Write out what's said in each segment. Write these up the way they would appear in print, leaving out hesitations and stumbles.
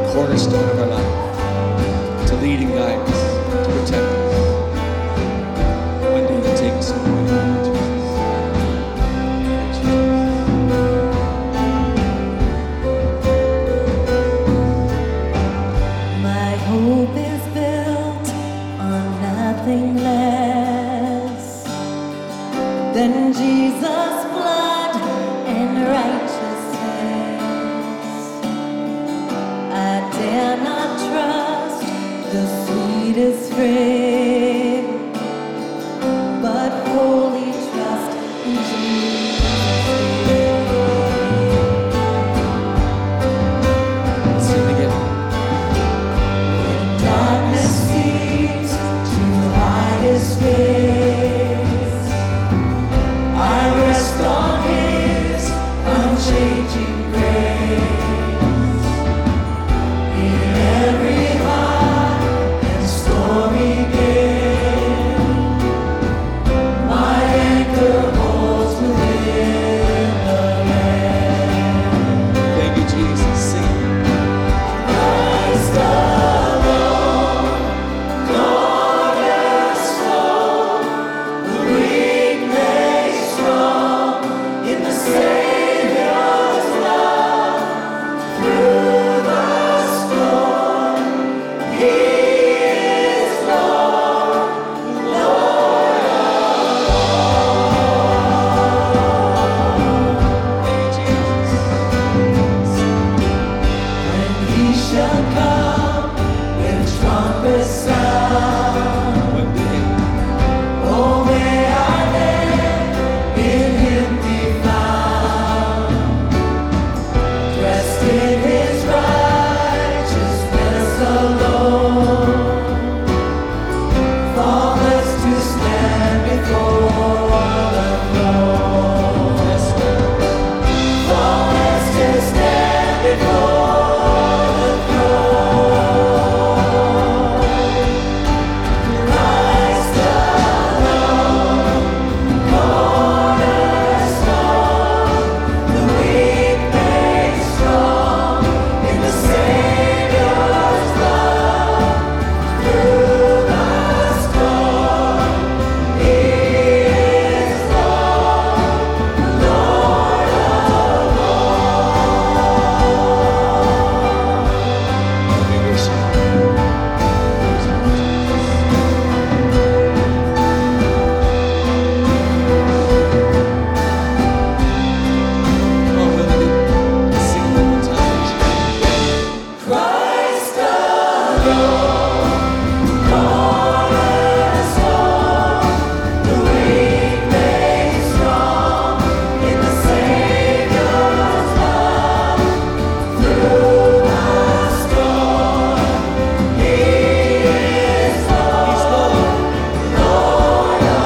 cornerstone of our life, to lead and guide us, to protect us. One day to take us away, Lord Jesus. My hope is built on nothing less than Jesus' blood and righteousness. I dare not trust the sweetest frame, but wholly trust in Jesus' name. Sing again. When darkness seems to hide His face, I rest on His unchanging grace. In every high and stormy gale, my anchor holds within the land. Thank you, Jesus. Sing. Christ alone, cornerstone, the weak made strong in the Savior's love. Through the storm, He is Lord, Lord of Thank you, Jesus. When He shall come with trumpet sound, One day. oh, may our name in Him be found, dressed in His righteousness alone, faultless to stand before the throne. Yes, Lord. Faultless to stand before the throne. Christ alone, cornerstone, the weak made strong in the Savior's love. Through the storm, He is Lord, Lord of We worship you. Come on, Melody. Sing one more time. Christ alone, cornerstone, the weak made strong in the Savior's love. Through the storm, He is He's Lord, Lord. Lord of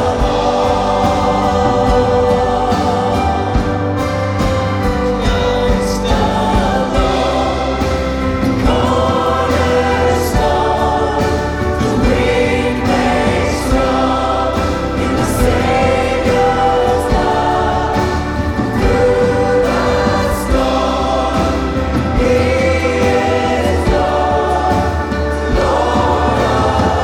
Christ alone, cornerstone, the weak made strong in the Savior's love. Through the storm, He is Lord, Lord of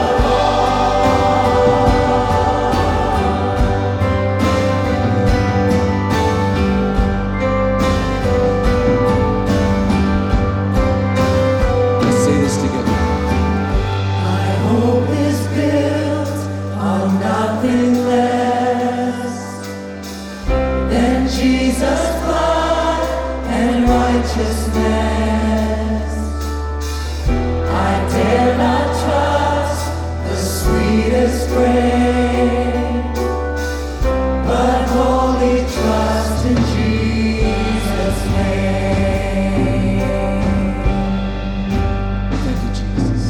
Let's say this together. My hope is built on nothing less than Jesus' blood and righteousness. I dare not trust the sweetest frame, but wholly trust in Jesus' name. Thank you, Jesus.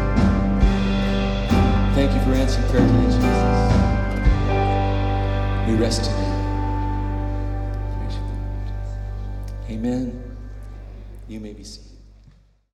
Thank you for answering prayer today, Jesus. We rest in you. Praise you, Lord. Amen. You may be seated.